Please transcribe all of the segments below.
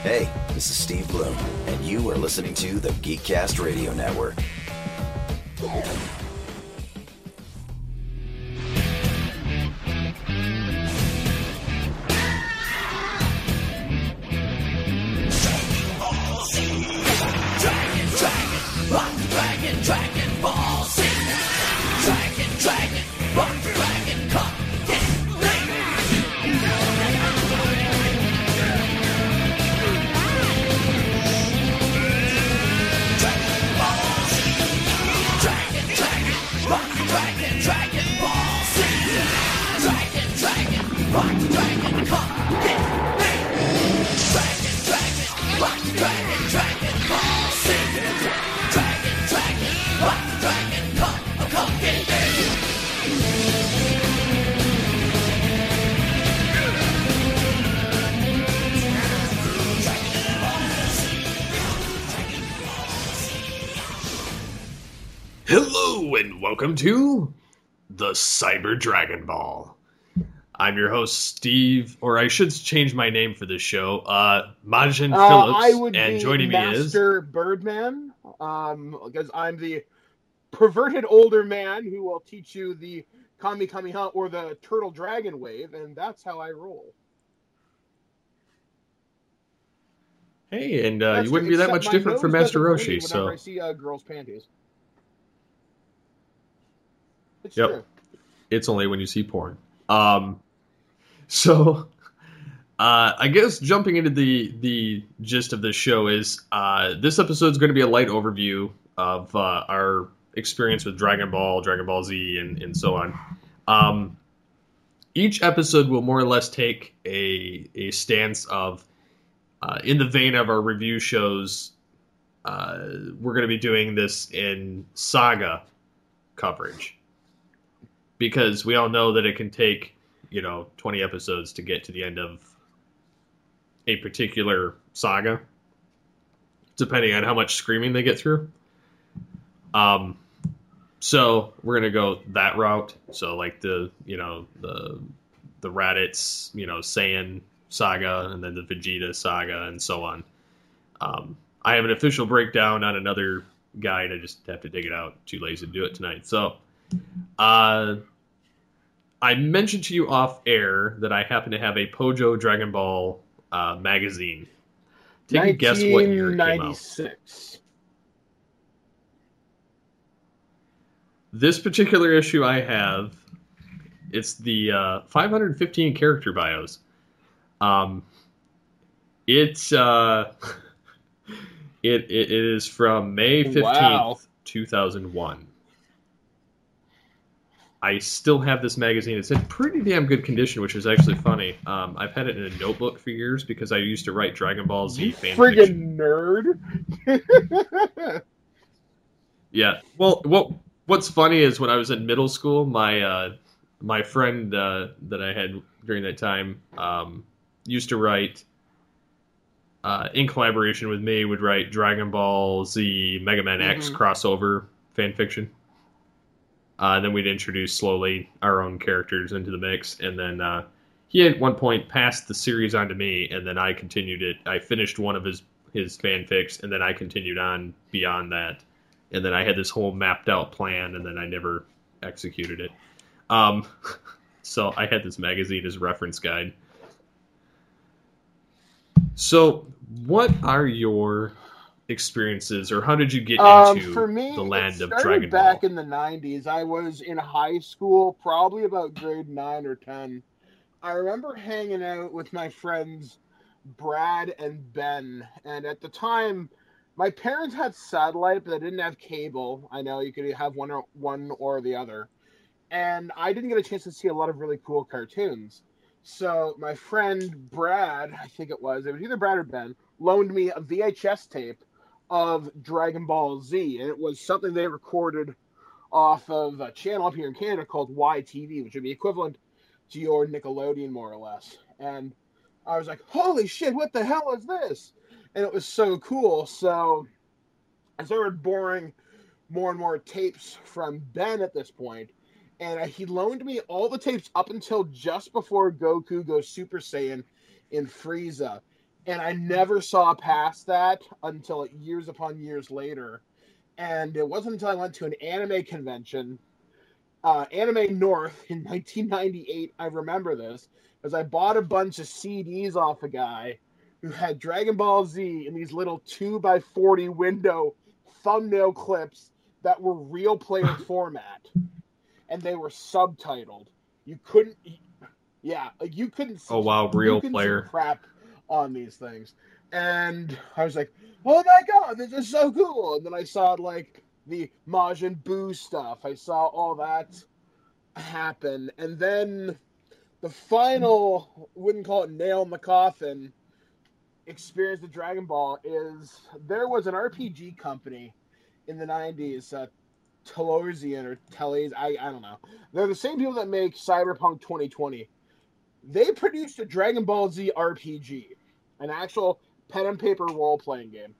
Hey, this is Steve Bloom, and you are listening to the Geekcast Radio Network. Hello and welcome to the Cyber Dragon Ball. I'm your host, Steve, or I should change my name for this show, Majin Phillips, and joining me is Master Birdman, because I'm the perverted older man who will teach you the Kami Kameha or the Turtle Dragon Wave, and that's how I roll. Hey, and you wouldn't be that much different from Master Roshi, so I see girls' panties. It's yep, true. It's only when you see porn. I guess jumping into the gist of this show is this episode is going to be a light overview of our experience with Dragon Ball, Dragon Ball Z, and so on. Each episode will more or less take a stance of, in the vein of our review shows, we're going to be doing this in saga coverage. Because we all know that it can take, 20 episodes to get to the end of a particular saga, depending on how much screaming they get through. So we're gonna go that route. So like the Raditz, Saiyan saga, and then the Vegeta saga, and so on. I have an official breakdown on another guide. I just have to dig it out. Too lazy to do it tonight. So, I mentioned to you off air that I happen to have a Pojo Dragon Ball magazine. Take a guess what year it came out. 1996. This particular issue I have, it's the 515 character bios. It is from May 15th, 2001. I still have this magazine. It's in pretty damn good condition, which is actually funny. I've had it in a notebook for years because I used to write Dragon Ball Z fan fiction. Friggin' nerd. Yeah. Well, what's funny is when I was in middle school, my friend that I had during that time used to write, in collaboration with me, would write Dragon Ball Z Mega Man X crossover fan fiction. Then we'd introduce slowly our own characters into the mix, and then he at one point passed the series on to me, and then I continued it. I finished one of his fanfics, and then I continued on beyond that, and then I had this whole mapped out plan, and then I never executed it. So I had this magazine as a reference guide. So, what are your experiences, or how did you get into for me, the land of it started Dragon Ball? back in the 90s. I was in high school, probably about grade 9 or 10. I remember hanging out with my friends Brad and Ben, and at the time, my parents had satellite, but they didn't have cable. I know you could have one or the other. And I didn't get a chance to see a lot of really cool cartoons. So my friend Brad, I think it was either Brad or Ben, loaned me a VHS tape of Dragon Ball Z, and it was something they recorded off of a channel up here in Canada called YTV, which would be equivalent to your Nickelodeon, more or less. And I was like, holy shit, what the hell is this? And it was so cool. So I started borrowing more and more tapes from Ben at this point, and he loaned me all the tapes up until just before Goku goes Super Saiyan in Frieza. And I never saw past that until years upon years later. And it wasn't until I went to an anime convention, Anime North in 1998. I remember this because I bought a bunch of CDs off a guy who had Dragon Ball Z in these little 2x40 window thumbnail clips that were real player format, and they were subtitled. You couldn't, you couldn't. Oh wow, real player crap on these things, and I was like, "Oh my god, this is so cool!" And then I saw like the Majin Buu stuff. I saw all that happen, and then the final, wouldn't call it nail in the coffin, experience with Dragon Ball is there was an RPG company in the 90s, Telosian or Teles, I don't know. They're the same people that make Cyberpunk 2020. They produced a Dragon Ball Z RPG, an actual pen and paper role-playing game,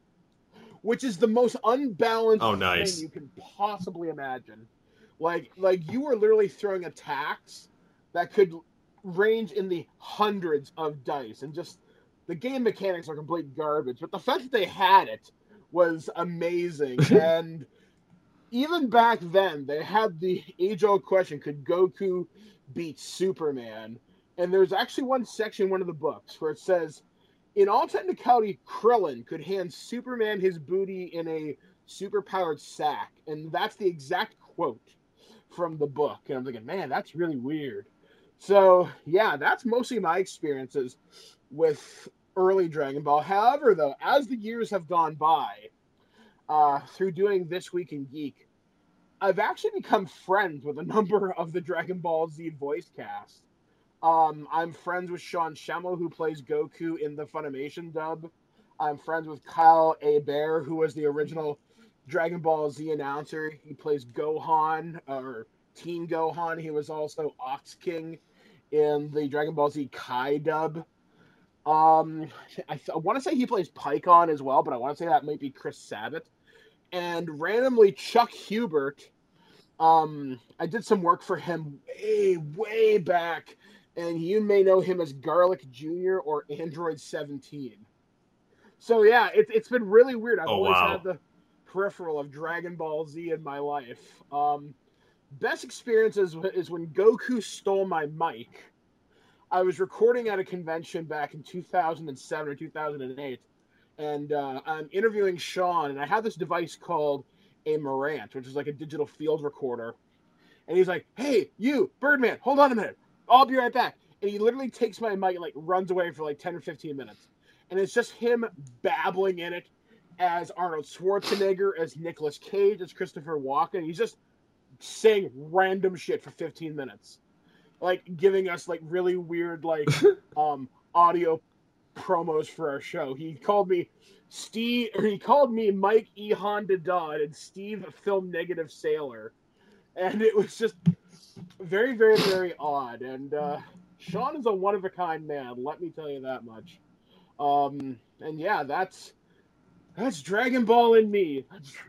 which is the most unbalanced thing you can possibly imagine. Like you were literally throwing attacks that could range in the hundreds of dice, and just the game mechanics are complete garbage. But the fact that they had it was amazing. And even back then, they had the age-old question, could Goku beat Superman? And there's actually one section in one of the books where it says, in all technicality, Krillin could hand Superman his booty in a superpowered sack. And that's the exact quote from the book. And I'm thinking, man, that's really weird. So, yeah, that's mostly my experiences with early Dragon Ball. However, though, as the years have gone by, through doing This Week in Geek, I've actually become friends with a number of the Dragon Ball Z voice cast. I'm friends with Sean Schemmel, who plays Goku in the Funimation dub. I'm friends with Kyle Hebert, who was the original Dragon Ball Z announcer. He plays Gohan, or Teen Gohan. He was also Ox King in the Dragon Ball Z Kai dub. I want to say he plays Pycon as well, but I want to say that might be Chris Sabat. And randomly, Chuck Hubert. I did some work for him way back, and you may know him as Garlic Jr. or Android 17. So yeah, it's been really weird. I've always had the peripheral of Dragon Ball Z in my life. Best experience is when Goku stole my mic. I was recording at a convention back in 2007 or 2008, and I'm interviewing Sean, and I have this device called a Marantz, which is like a digital field recorder. And he's like, "Hey, you, Birdman, hold on a minute. I'll be right back." And he literally takes my mic and like runs away for like 10 or 15 minutes. And it's just him babbling in it as Arnold Schwarzenegger, as Nicolas Cage, as Christopher Walken. He's just saying random shit for 15 minutes. Like giving us like really weird like audio promos for our show. He called me Mike E. Honda Dodd and Steve Film Negative Sailor. And it was just very, very, very odd. And Sean is a one-of-a-kind man, let me tell you that much. And yeah, that's Dragon Ball in me.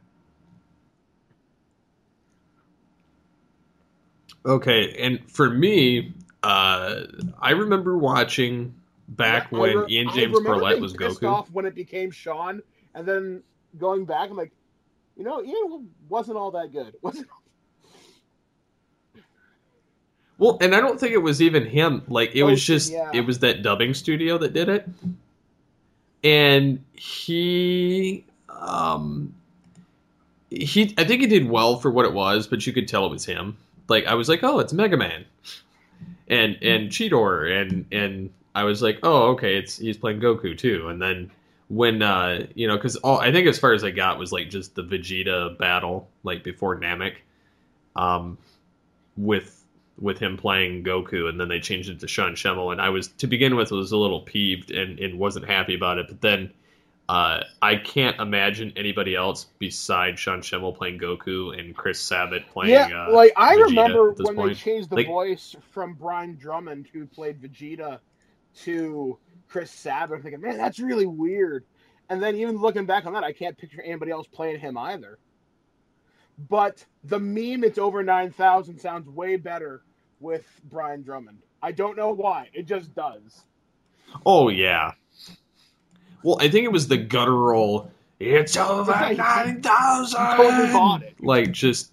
Okay, and for me, I remember watching back when Ian James Perlett was Goku. Off when it became Sean, and then going back, I'm like, Ian wasn't all that good. Well, and I don't think it was even him. Like, it was just, it was that dubbing studio that did it. And I think he did well for what it was, but you could tell it was him. Like, I was like, oh, it's Mega Man. And Cheetor. And I was like, oh, okay, he's playing Goku, too. And then when, because I think as far as I got was, like, just the Vegeta battle, like, before Namek, with him playing Goku, and then they changed it to Sean Schemmel, and I was, to begin with, was a little peeved and wasn't happy about it, but then I can't imagine anybody else besides Sean Schemmel playing Goku and Chris Sabat playing I Vegeta remember at this when point. They changed the voice from Brian Drummond, who played Vegeta, to Chris Sabat. I'm thinking, man, that's really weird. And then even looking back on that, I can't picture anybody else playing him either. But the meme, it's over 9,000, sounds way better with Brian Drummond. I don't know why. It just does. Oh, yeah. Well, I think it was the guttural. It's over 9,000. Totally bought it. Like just.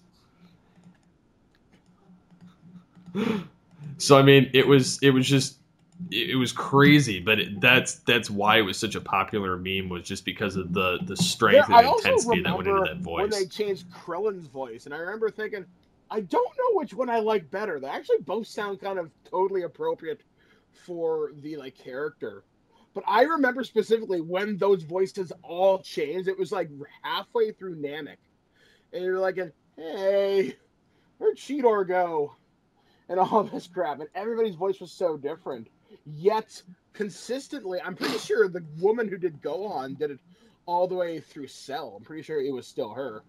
So I mean, it was crazy, but that's why it was such a popular meme, was just because of the strength and intensity that went into that voice. When they changed Krillin's voice, and I remember thinking, I don't know which one I like better. They actually both sound kind of totally appropriate for the like character. But I remember specifically when those voices all changed. It was like halfway through Namek, and you're like, "Hey, where'd Cheetor go?" And all this crap, and everybody's voice was so different. Yet consistently, I'm pretty sure the woman who did Gohan did it all the way through Cell. I'm pretty sure it was still her.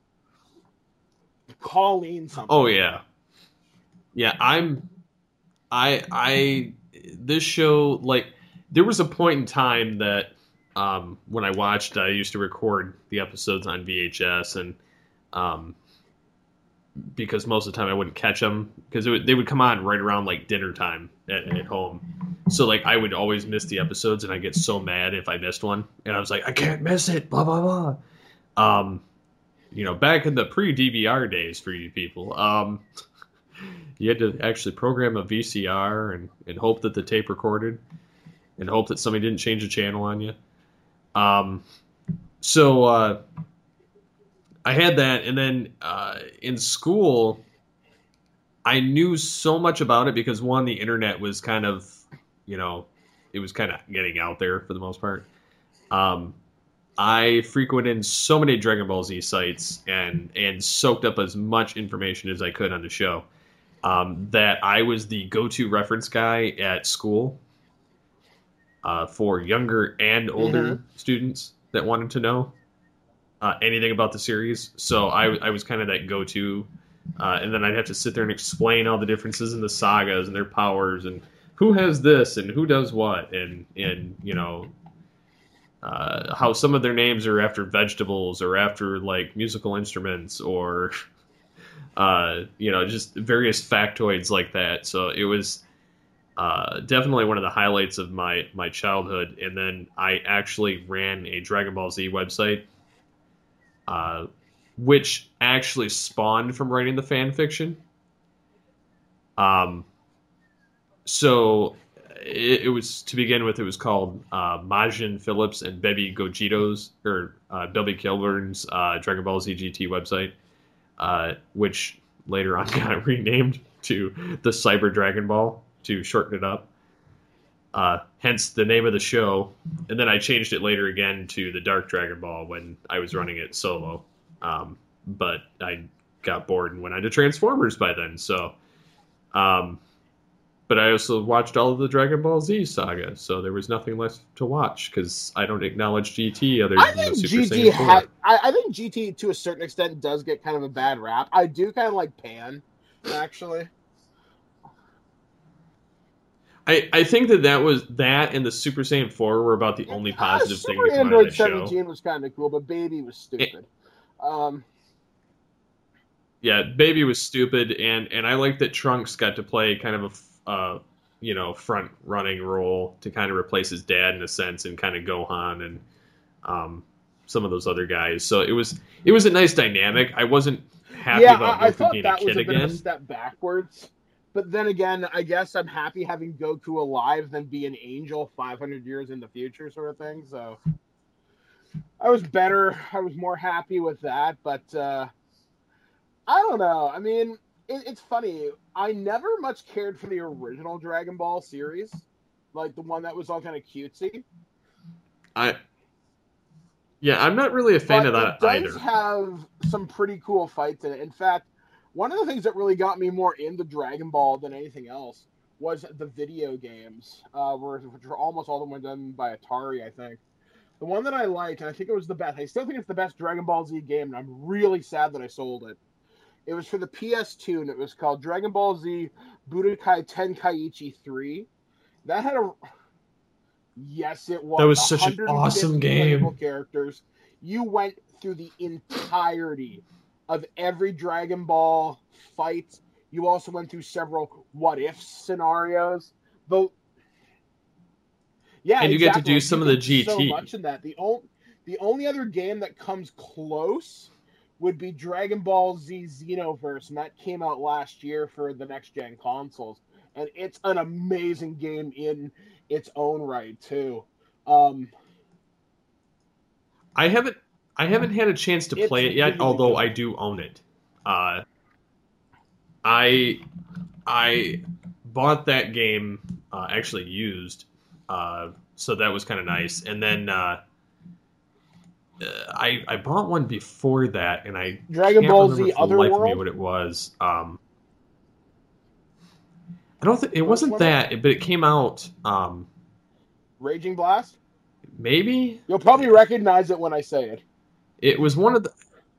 Colleen something. Oh yeah. Yeah, this show, like, there was a point in time that when I watched, I used to record the episodes on VHS, and because most of the time I wouldn't catch them, because they would come on right around like dinner time at home. So like I would always miss the episodes, and I get so mad if I missed one, and I was like, I can't miss it, blah blah blah. Back in the pre-DVR days for you people, you had to actually program a VCR and hope that the tape recorded, and hope that somebody didn't change the channel on you. So I had that, and then in school, I knew so much about it because, one, the internet was kind of, it was kind of getting out there for the most part. I frequented so many Dragon Ball Z sites and soaked up as much information as I could on the show, that I was the go-to reference guy at school for younger and older students that wanted to know anything about the series. So I was kind of that go-to, and then I'd have to sit there and explain all the differences in the sagas and their powers and who has this and who does what, and how some of their names are after vegetables or after like musical instruments or just various factoids like that. So it was definitely one of the highlights of my childhood. And then I actually ran a Dragon Ball Z website, which actually spawned from writing the fan fiction. So it was, to begin with, it was called Majin Phillips and Baby Gogeto's, or Bilby Kilburn's Dragon Ball Z GT website, which later on got renamed to the Cyber Dragon Ball to shorten it up. Hence the name of the show. And then I changed it later again to the Dark Dragon Ball when I was running it solo. But I got bored and went on to Transformers by then. So, but I also watched all of the Dragon Ball Z saga, so there was nothing left to watch because I don't acknowledge GT other than the Super Saiyan 4. I think GT to a certain extent does get kind of a bad rap. I do kind of like Pan, actually. I think that was that and the Super Saiyan 4 were about the only positive thing to come out of that show. Android 17 was kind of cool, but Baby was stupid. Yeah, Baby was stupid, and I like that Trunks got to play kind of a front running role to kind of replace his dad in a sense, and kind of Gohan and some of those other guys. So it was a nice dynamic. I wasn't happy about Goku being a kid again. Bit of a step backwards. But then again, I guess I'm happy having Goku alive than be an angel 500 years in the future, sort of thing. So I was more happy with that. But I don't know. I mean, it's funny. I never much cared for the original Dragon Ball series, like the one that was all kind of cutesy. I'm not really a fan of that either. It does have some pretty cool fights in it. In fact, one of the things that really got me more into Dragon Ball than anything else was the video games, which were almost all of them were done by Atari, I think. The one that I liked, and I think it was the best, I still think it's the best Dragon Ball Z game, and I'm really sad that I sold it. It was for the PS2, and it was called Dragon Ball Z Budokai Tenkaichi 3. That had yes, it was. That was such an awesome game. Characters. You went through the entirety of every Dragon Ball fight. You also went through several what-if scenarios. Yeah, and you get to exactly. do Like, some you of the could do so GT. much in that. The only other game that comes close would be Dragon Ball Z Xenoverse, and that came out last year for the next gen consoles. And it's an amazing game in its own right too. Um, I haven't had a chance to it's play it yet, really although good. I do own it. I I bought that game actually used, so that was kind of nice. And then I bought one before that, and I Dragon can't Ball remember Z for the life of me Otherworld, what it was. I don't think it first wasn't one, that, but it came out Raging Blast. maybe You'll probably recognize it when I say it. it was one of the.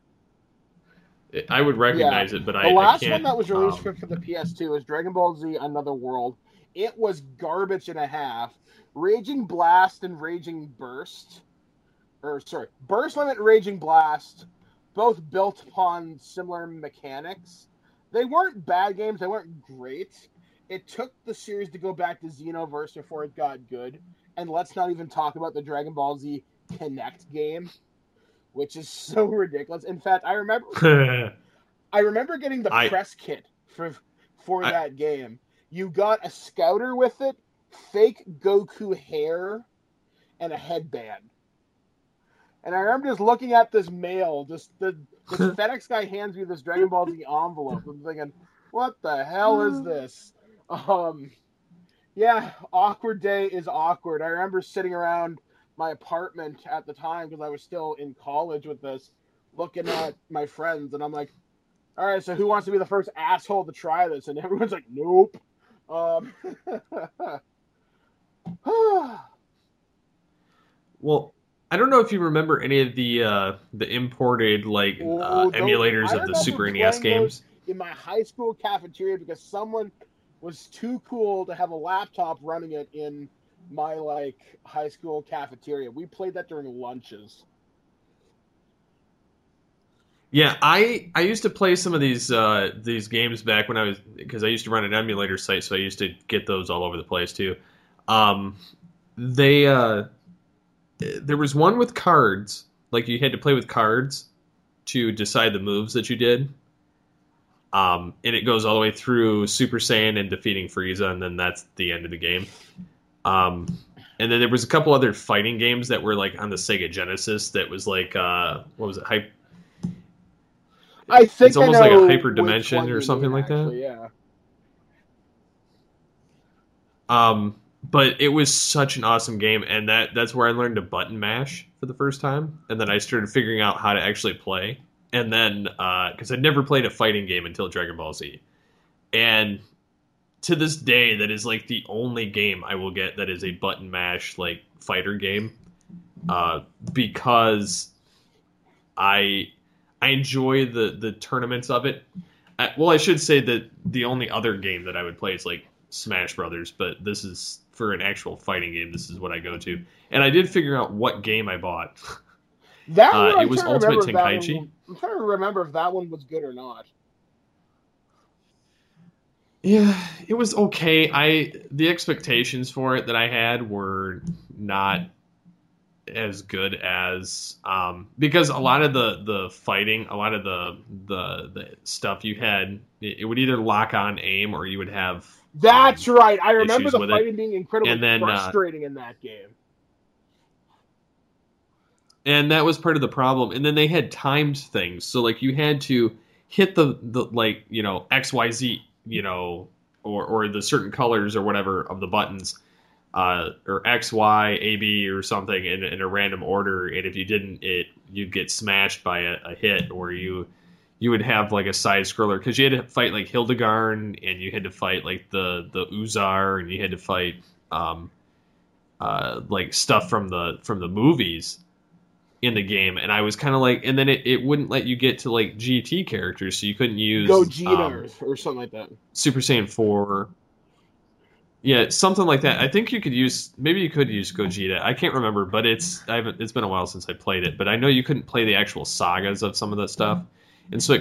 I would Yeah. recognize it, but The I last one can't. that was released for the PS2 is Dragon Ball Z Another World. It was garbage and a half. Raging Blast and Raging Burst, Burst Limit and Raging Blast, both built upon similar mechanics. They weren't bad games, they weren't great. It took the series to go back to Xenoverse before it got good. And let's not even talk about the Dragon Ball Z Connect game, which is so ridiculous. In fact, I remember getting the I press kit for I that game. You got a scouter with it, fake Goku hair, and a headband. And I remember just looking at this mail, this FedEx guy hands me this Dragon Ball Z envelope. I'm thinking, what the hell is this? Yeah, awkward day is awkward. I remember sitting around my apartment at the time because I was still in college with this, looking at my friends, and I'm like, all right, so who wants to be the first asshole to try this? And everyone's like, nope. well, I don't know if you remember any of the imported emulators I of the remember Super NES playing those games. in my high school cafeteria because someone was too cool to have a laptop running it in my high school cafeteria. We played that during lunches. Yeah, I used to play some of these games back when because I used to run an emulator site, so I used to get those all over the place too. Um, they there was one with cards, like you had to play with cards to decide the moves that you did. And it goes all the way through Super Saiyan and defeating Frieza, and then that's the end of the game. And then there was a couple other fighting games that were like on the Sega Genesis that was like what was it? I think it's almost I know like a Hyper which Dimension one or you something mean, like that. actually, yeah. But it was such an awesome game, and that's where I learned to button mash for the first time, and then I started figuring out how to actually play. And then because I'd never played a fighting game until Dragon Ball Z, and to this day, that is like the only game I will get that is a button mash like fighter game, because I enjoy the tournaments of it. Well, I should say that the only other game that I would play is like Smash Brothers, but this is for an actual fighting game. This is what I go to, and I did figure out what game I bought. That one, it was Ultimate Tenkaichi. I'm trying to remember if that one was good or not. Yeah, it was okay. The expectations for it that I had were not as good as because a lot of the fighting, a lot of the stuff you had, it would either lock on aim or you would have. That's right. I remember issues the with fighting it. being incredibly And then, frustrating in that game. And that was part of the problem. And then they had timed things, so like you had to hit the XYZ, or the certain colors or whatever of the buttons, or X, Y, A, B or something in a random order. And if you didn't, you'd get smashed by a hit, or you would have like a side scroller because you had to fight like Hildegarn, and you had to fight like the Uzar, and you had to fight like stuff from the movies in the game. And I was kind of like, and then it wouldn't let you get to like GT characters, so you couldn't use Gogeta or something like that. Super Saiyan 4. Yeah, something like that. I think you could use Gogeta. I can't remember, but it's been a while since I played it. But I know you couldn't play the actual sagas of some of that stuff, and so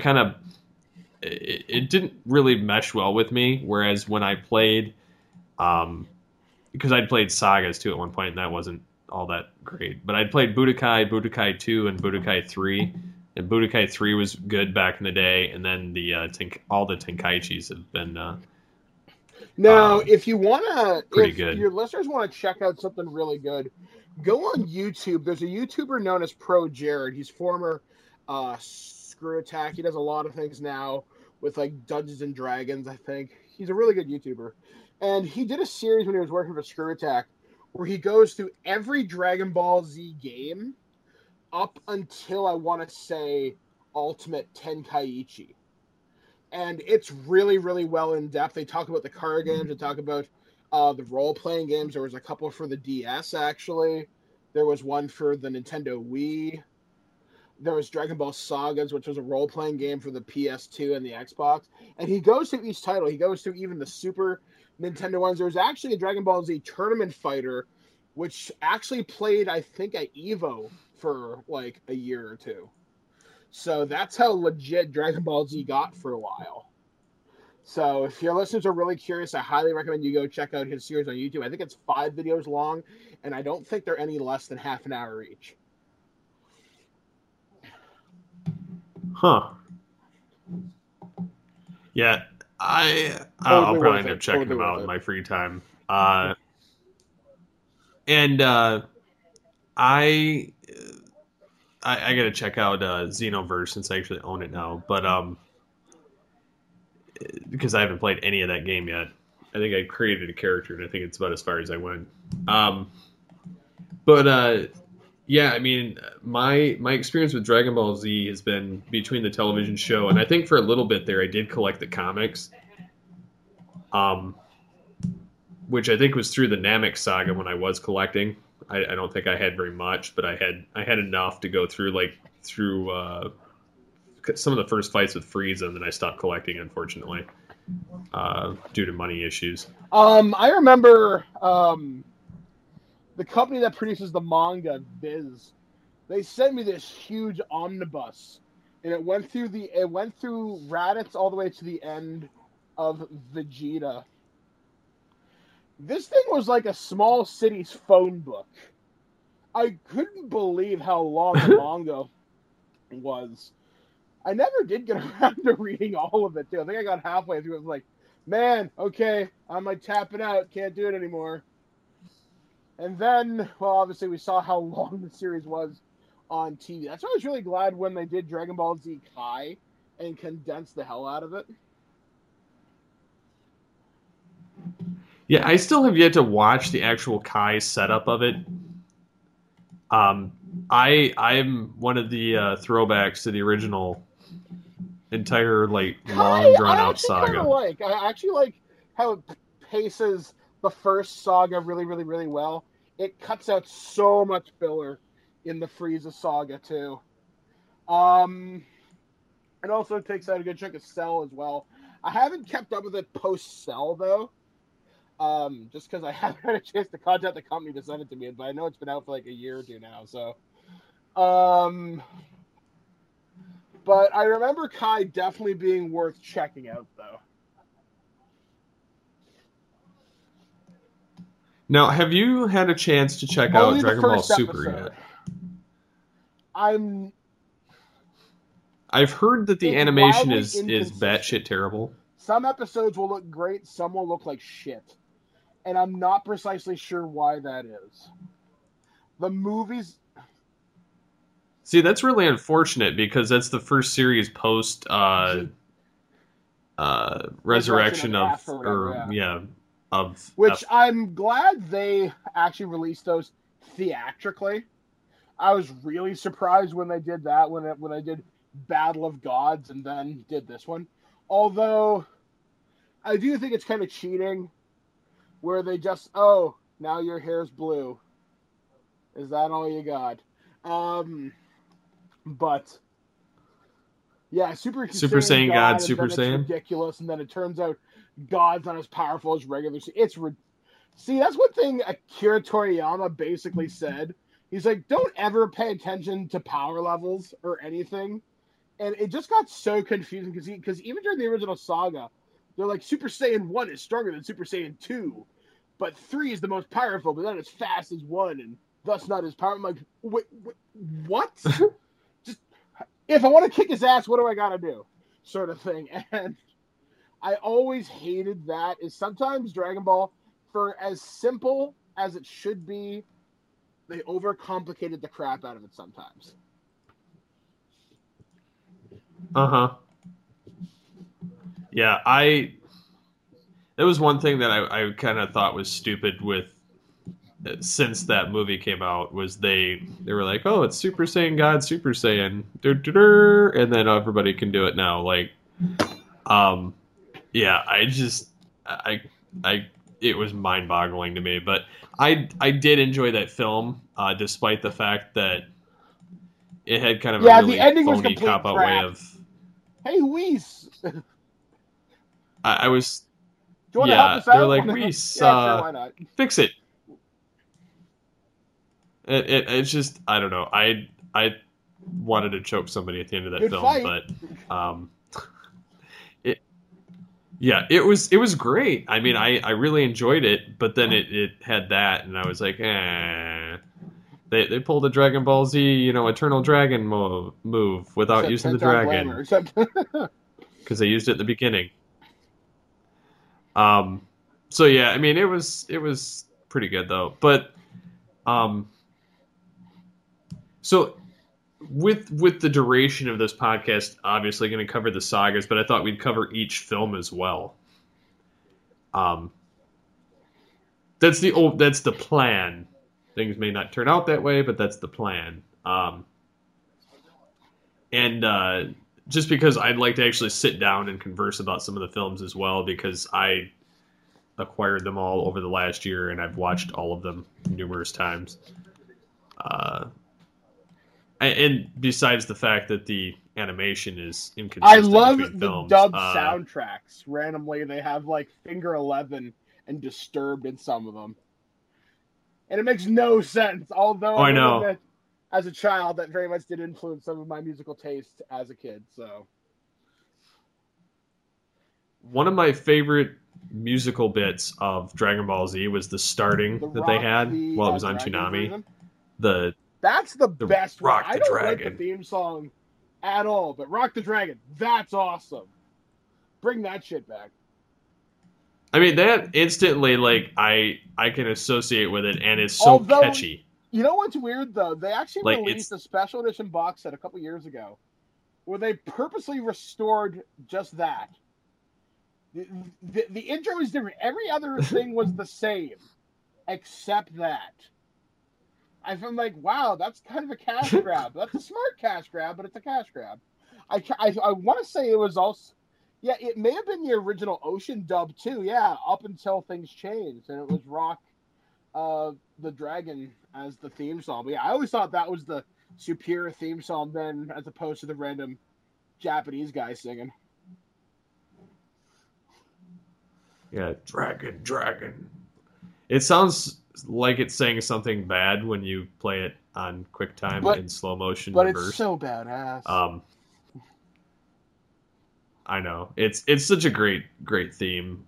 it didn't really mesh well with me. Whereas when I played because I'd played Sagas too at one point, and that wasn't all that great. But I'd played Budokai 2, and Budokai 3. And Budokai 3 was good back in the day, and then all the Tenkaichis have been now, if you wanna, pretty if good. your listeners want to check out something really good, go on YouTube. There's a YouTuber known as Pro Jared. He's former Screw Attack. He does a lot of things now with like Dungeons and Dragons, I think. He's a really good YouTuber. And he did a series when he was working for Screw Attack where he goes through every Dragon Ball Z game up until, I want to say, Ultimate Tenkaichi. And it's really, really well in depth. They talk about the card games. They talk about the role-playing games. There was a couple for the DS, actually. There was one for the Nintendo Wii. There was Dragon Ball Sagas, which was a role-playing game for the PS2 and the Xbox. And he goes through each title. He goes through even the Super Nintendo ones. There was actually a Dragon Ball Z Tournament Fighter, which actually played, I think, at EVO for like a year or two. So that's how legit Dragon Ball Z got for a while. So if your listeners are really curious, I highly recommend you go check out his series on YouTube. I think it's 5 videos long, and I don't think they're any less than half an hour each. Huh. Yeah, I'll probably end up checking them out in my free time. And I gotta check out Xenoverse since I actually own it now, but because I haven't played any of that game yet. I think I created a character, and I think it's about as far as I went. Yeah, I mean, my experience with Dragon Ball Z has been between the television show, and I think for a little bit there I did collect the comics, which I think was through the Namek saga when I was collecting. I don't think I had very much, but I had enough to go through some of the first fights with Frieza, and then I stopped collecting, unfortunately, due to money issues. I remember the company that produces the manga, Viz, they sent me this huge omnibus, and it went through Raditz all the way to the end of Vegeta. This thing was like a small city's phone book. I couldn't believe how long the manga was. I never did get around to reading all of it, too. I think I got halfway through. It was like, man, okay, I'm like tapping out. Can't do it anymore. And then, well, obviously we saw how long the series was on TV. That's why I was really glad when they did Dragon Ball Z Kai and condensed the hell out of it. Yeah, I still have yet to watch the actual Kai setup of it. I'm one of the throwbacks to the original entire long drawn out saga. I actually like how it paces the first saga really, really, really well. It cuts out so much filler in the Frieza saga too. It also takes out a good chunk of Cell as well. I haven't kept up with it post Cell though. Just because I haven't had a chance to contact the company to send it to me, but I know it's been out for like a year or two now, so. But I remember Kai definitely being worth checking out, though. Now, have you had a chance to check out Dragon Ball Super yet? I've heard that the animation is batshit terrible. Some episodes will look great, some will look like shit. And I'm not precisely sure why that is. The movies... See, that's really unfortunate because that's the first series post Resurrection of which I'm glad they actually released those theatrically. I was really surprised when they did that, when they did Battle of Gods and then did this one. Although I do think it's kind of cheating where they just, now your hair's blue. Is that all you got? But yeah, Super Saiyan God, Super Saiyan, ridiculous, and then it turns out God's not as powerful as regular. See, that's one thing Akira Toriyama basically said. He's like, don't ever pay attention to power levels or anything, and it just got so confusing because even during the original saga, they're like Super Saiyan 1 is stronger than Super Saiyan 2, but 3 is the most powerful, but not as fast as 1, and thus not as powerful. I'm like, wait, what? Just, if I want to kick his ass, what do I gotta do? Sort of thing. And I always hated that, is sometimes Dragon Ball, for as simple as it should be, they overcomplicated the crap out of it sometimes. Uh-huh. Yeah, that was one thing that I kind of thought was stupid with, since that movie came out, was they were like, oh, it's Super Saiyan God, Super Saiyan, and then everybody can do it now. Like, yeah, it was mind-boggling to me, but I did enjoy that film, despite the fact that it had kind of a really the ending was phony complete cop-out crap. way of. Hey, Whis. I was. Do you want to help us out? They're like, Whis, yeah, sure, why not? fix it. It's just, I don't know. I wanted to choke somebody at the end of that Good film, fight. but it was great. I mean, I really enjoyed it, but then it had that, and I was like, They pulled a Dragon Ball Z, Eternal Dragon move without using the dragon, because they used it at the beginning. So yeah, I mean, it was pretty good though. But so with the duration of this podcast, obviously going to cover the sagas, but I thought we'd cover each film as well. That's the plan. Things may not turn out that way, but that's the plan. And just because I'd like to actually sit down and converse about some of the films as well, because I acquired them all over the last year, and I've watched all of them numerous times. And besides the fact that the animation is inconsistent I love between the films, dubbed soundtracks. Randomly, they have like Finger 11 and Disturbed in some of them. And it makes no sense, although I know. That, as a child, that very much did influence some of my musical taste as a kid. So, one of my favorite musical bits of Dragon Ball Z was the starting that they had while it was on Toonami. That's the best one. Rock the I don't Dragon. like the theme song at all, but Rock the Dragon, that's awesome. Bring that shit back. I mean, that instantly, like, I can associate with it, and it's so catchy. You know what's weird, though? They actually Like, released a special edition box set a couple years ago where they purposely restored just that. The intro is different. Every other thing was the same, except that. I'm like, wow, that's kind of a cash grab. That's a smart cash grab, but it's a cash grab. I want to say it was also... Yeah, it may have been the original Ocean dub, too. Yeah, up until things changed, and it was Rock the Dragon as the theme song. But yeah, I always thought that was the superior theme song then, as opposed to the random Japanese guy singing. Yeah, Dragon. It sounds like it's saying something bad when you play it on QuickTime in slow motion. But reverse. It's so badass. I know. It's such a great theme.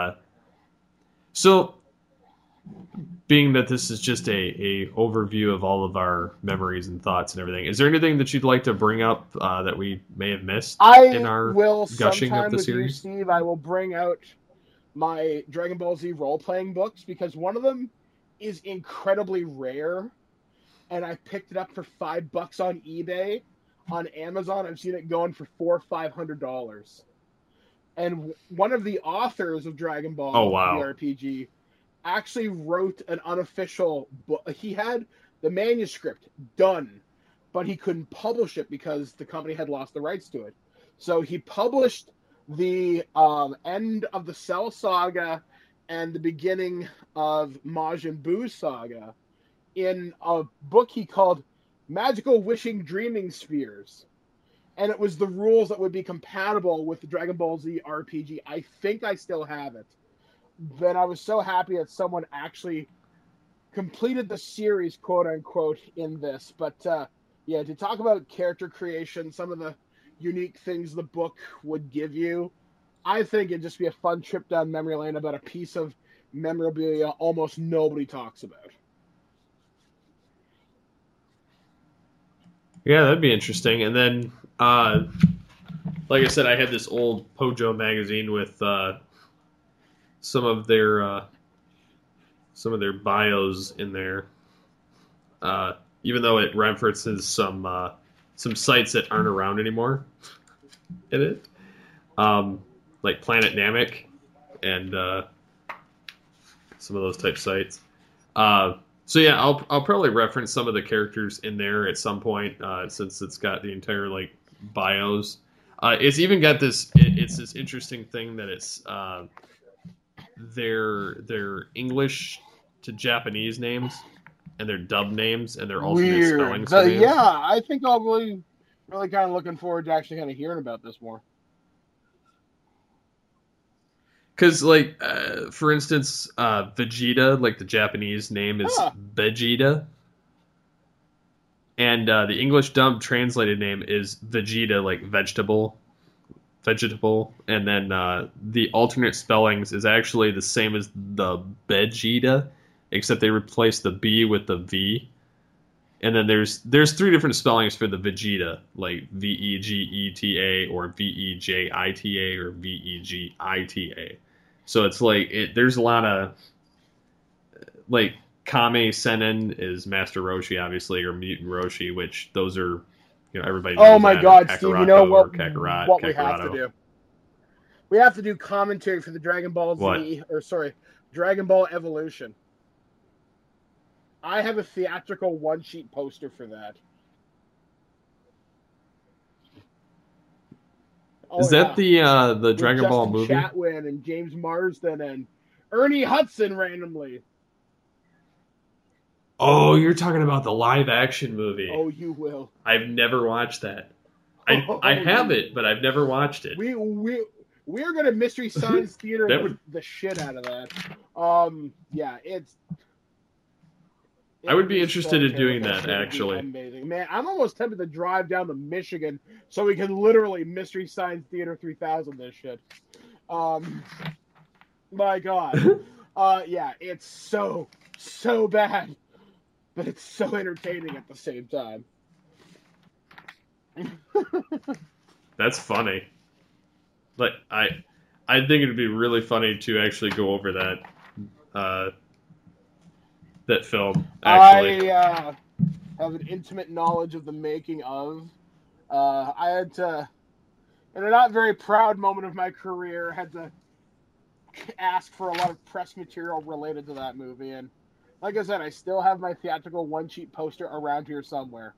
So, being that this is just a overview of all of our memories and thoughts and everything, is there anything that you'd like to bring up that we may have missed in our gushing of the series? You, Steve, I will bring out my Dragon Ball Z role-playing books, because one of them is incredibly rare, and I picked it up for $5 on eBay. On Amazon, I've seen it going for $400 or $500. And one of the authors of Dragon Ball the RPG actually wrote an unofficial book. He had the manuscript done, but he couldn't publish it because the company had lost the rights to it. So he published the end of the Cell Saga and the beginning of Majin Buu Saga in a book he called Magical Wishing Dreaming Spheres. And it was the rules that would be compatible with the Dragon Ball Z RPG. I think I still have it. Then I was so happy that someone actually completed the series, quote unquote, in this. But yeah, to talk about character creation, some of the unique things the book would give you, I think it'd just be a fun trip down memory lane about a piece of memorabilia almost nobody talks about. Yeah, that'd be interesting. And then, like I said, I had this old Pojo magazine with some of their bios in there. Even though it references some sites that aren't around anymore in it, like Planet Namek and some of those type sites. So yeah, I'll probably reference some of the characters in there at some point, since it's got the entire like bios. It's even got this. It's this interesting thing that it's their English to Japanese names and their dub names and their alternate spellings. Yeah, I think I'll really kind of looking forward to actually kind of hearing about this more. Because, like, for instance, Vegeta, like the Japanese name is Vegeta. And the English dub translated name is Vegeta, like vegetable. And then the alternate spellings is actually the same as the Vegeta, except they replace the B with the V. And then there's 3 different spellings for the Vegeta, like Vegeta or Vejita or Vegita. So it's like there's a lot of like Kame Sennin is Master Roshi, obviously, or Mutant Roshi, which those are, everybody knows. Oh my God, Steve! You know what we Kakarot. have to do? We have to do commentary for the Dragon Ball Z, Dragon Ball Evolution. I have a theatrical one-sheet poster for that. Is that the Dragon Ball movie? Chatwin and James Marsden and Ernie Hudson randomly. Oh, you're talking about the live-action movie. Oh, you will. I've never watched that. I have it, but I've never watched it. We're gonna Mystery Science Theater the shit out of that. Yeah, I would be interested in doing that, actually. Amazing. Man, I'm almost tempted to drive down to Michigan so we can literally Mystery Science Theater 3000 this shit. My God. Yeah, it's so bad, but it's so entertaining at the same time. That's funny. But I think it'd be really funny to actually go over that film, actually. I have an intimate knowledge of the making of. I had to, in a not very proud moment of my career, had to ask for a lot of press material related to that movie. And like I said, I still have my theatrical one-sheet poster around here somewhere.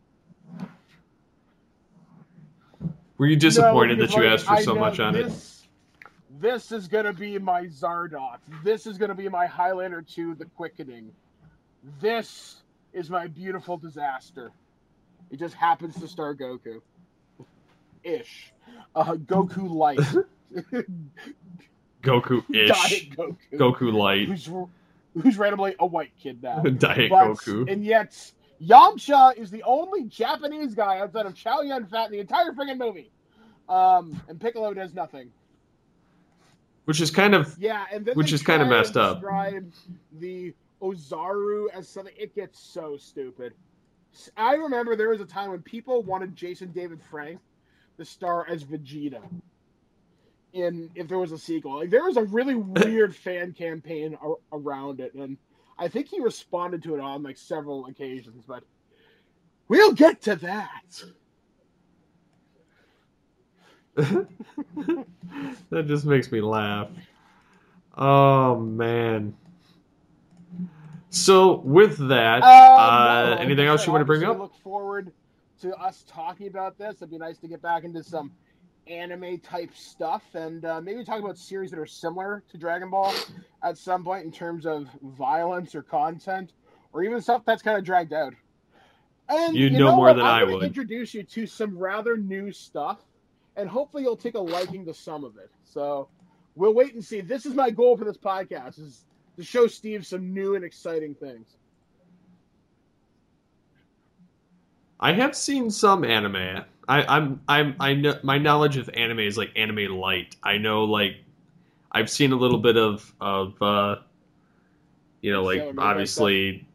Were you disappointed that you asked for so much on it? This is going to be my Zardoz. This is going to be my Highlander 2, The Quickening. This is my beautiful disaster. It just happens to star Goku. Ish. Goku Light. Goku-ish. Diet Goku. Goku Light. Who's randomly a white kid now. Diet Goku. And yet, Yamcha is the only Japanese guy outside of Chow Yun-Fat in the entire friggin' movie. And Piccolo does nothing. Which is kind of messed up. Describe the Ozaru as something. It gets so stupid. I remember there was a time when people wanted Jason David Frank to star as Vegeta if there was a sequel. Like, there was a really weird fan campaign around it, and I think he responded to it on like several occasions, but we'll get to that. That just makes me laugh. Oh, man. So, with that, anything else you want to bring up? I look forward to us talking about this. It'd be nice to get back into some anime-type stuff and maybe talk about series that are similar to Dragon Ball at some point in terms of violence or content, or even stuff that's kind of dragged out. And you know more than I would. I'm going to introduce you to some rather new stuff, and hopefully you'll take a liking to some of it. So we'll wait and see. This is my goal for this podcast, is to show Steve some new and exciting things. I have seen some anime. I know my knowledge of anime is like anime light. I know, like, I've seen a little bit of You know, like Sailor Moon, obviously,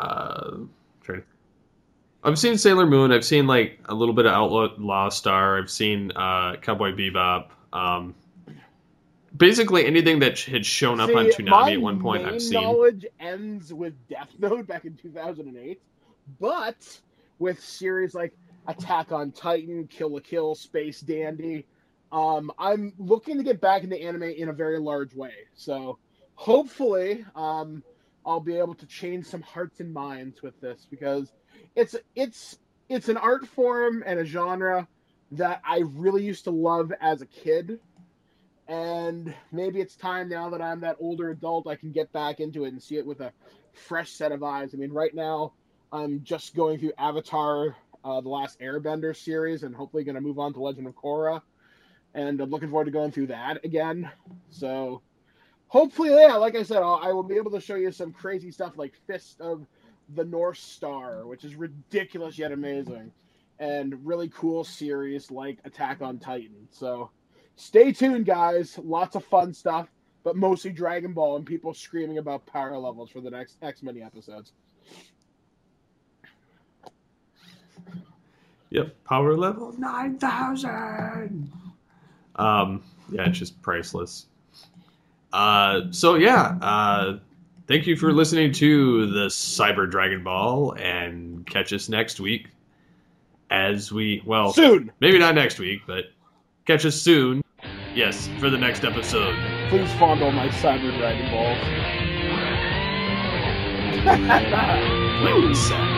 I've seen Sailor Moon. I've seen like a little bit of Outlaw Star. I've seen Cowboy Bebop. Basically anything that had shown up on Toonami at one point, I've seen. My knowledge ends with Death Note back in 2008, but with series like Attack on Titan, Kill la Kill, Space Dandy, I'm looking to get back into anime in a very large way. So hopefully, I'll be able to change some hearts and minds with this, because it's an art form and a genre that I really used to love as a kid. And maybe it's time, now that I'm that older adult, I can get back into it and see it with a fresh set of eyes. I mean, right now, I'm just going through Avatar, The Last Airbender series, and hopefully going to move on to Legend of Korra. And I'm looking forward to going through that again. So hopefully, yeah, like I said, I will be able to show you some crazy stuff like Fist of the North Star, which is ridiculous yet amazing. And really cool series like Attack on Titan. So stay tuned, guys. Lots of fun stuff, but mostly Dragon Ball and people screaming about power levels for the next X many episodes. Yep, power level 9,000. Yeah, it's just priceless. So yeah, thank you for listening to the Cyber Dragon Ball, and catch us next week as we, well, soon. Maybe not next week, but catch us soon. Yes, for the next episode. Please fondle my Cyber Dragon Balls. Play with the sack.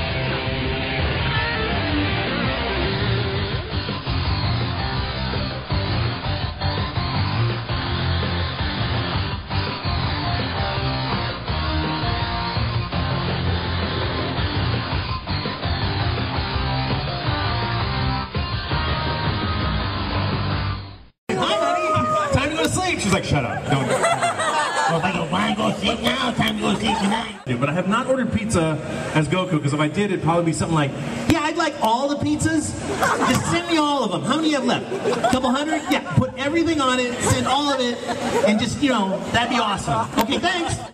She's like, shut up. Don't. Well, if I go, why go sleep now? Time to go sleep tonight. But I have not ordered pizza as Goku, because if I did, it'd probably be something like, yeah, I'd like all the pizzas. Just send me all of them. How many do you have left? A couple hundred? Yeah, put everything on it, send all of it, and just, that'd be awesome. Okay, thanks.